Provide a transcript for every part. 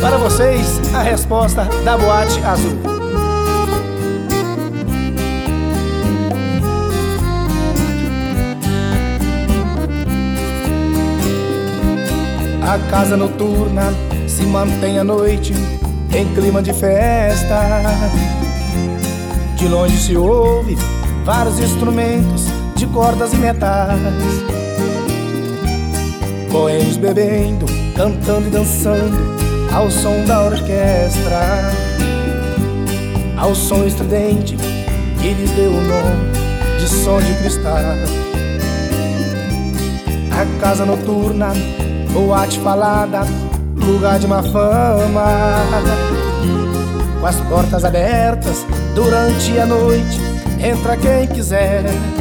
Para vocês, a resposta da Boate Azul. A casa noturna se mantém à noite em clima de festa. De longe se ouve vários instrumentos de cordas e metais, boêmios bebendo, cantando e dançando ao som da orquestra, ao som estridente que lhes deu o nome de som de cristal. A casa noturna, boate falada, lugar de má fama, com as portas abertas durante a noite, entra quem quiser.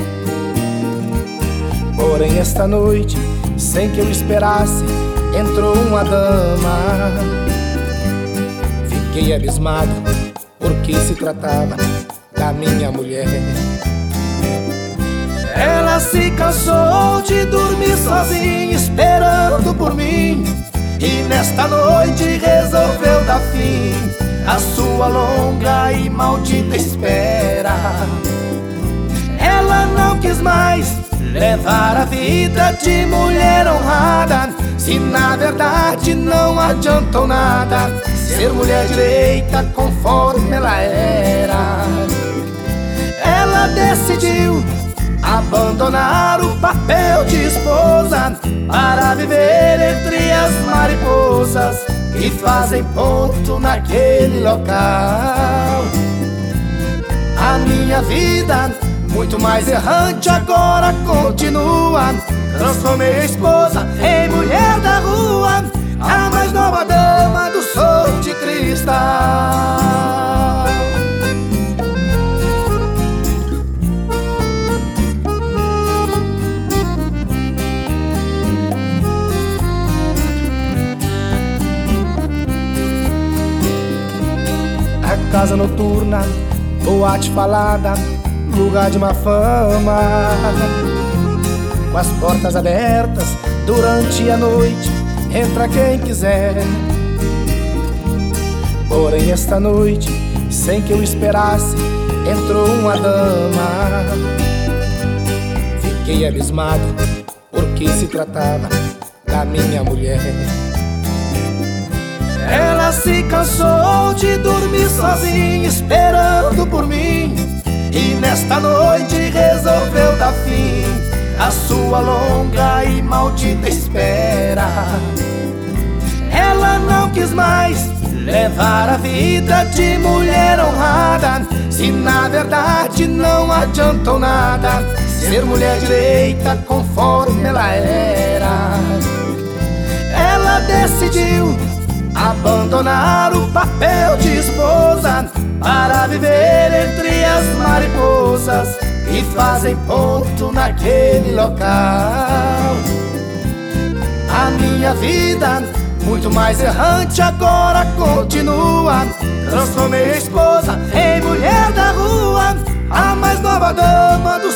Porém esta noite, sem que eu esperasse, entrou uma dama. Fiquei abismado, porque se tratava da minha mulher. Ela se cansou de dormir sozinha, esperando por mim, e nesta noite resolveu dar fim à sua longa e maldita espera. Ela não quis mais levar a vida de mulher honrada, se na verdade não adiantou nada ser mulher direita conforme ela era. Ela decidiu abandonar o papel de esposa para viver entre as mariposas que fazem ponto naquele local. A minha vida, muito mais errante, agora continua. Transformei a esposa em mulher da rua, a mais nova dama do som de cristal. A casa noturna, boate falada, lugar de má fama, com as portas abertas durante a noite, entra quem quiser. Porém esta noite, sem que eu esperasse, entrou uma dama. Fiquei abismado, porque se tratava da minha mulher. Ela se cansou de dormir sozinha, esperando por mim, e nesta noite resolveu dar fim à sua longa e maldita espera. Ela não quis mais levar a vida de mulher honrada, se na verdade não adiantou nada ser mulher direita conforme ela era. Ela decidiu abandonar o papel de esposa para viver entre as mariposas que fazem ponto naquele local. A minha vida, muito mais errante, agora continua. Transformei a esposa em mulher da rua, a mais nova dama do